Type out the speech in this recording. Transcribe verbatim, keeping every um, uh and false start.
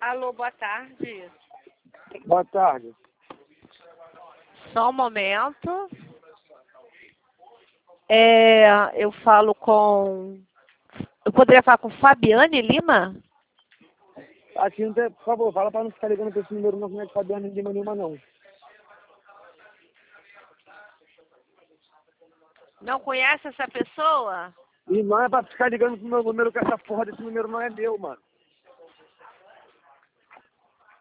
Alô, boa tarde. Boa tarde. Só um momento. É, eu falo com... Eu poderia falar com Fabiane Lima? Aqui não tem, por favor, fala para não ficar ligando para esse número não, não é de Fabiana Lima nenhuma não. Não conhece essa pessoa? E não é para ficar ligando pro meu número, que essa porra desse número não é meu, mano.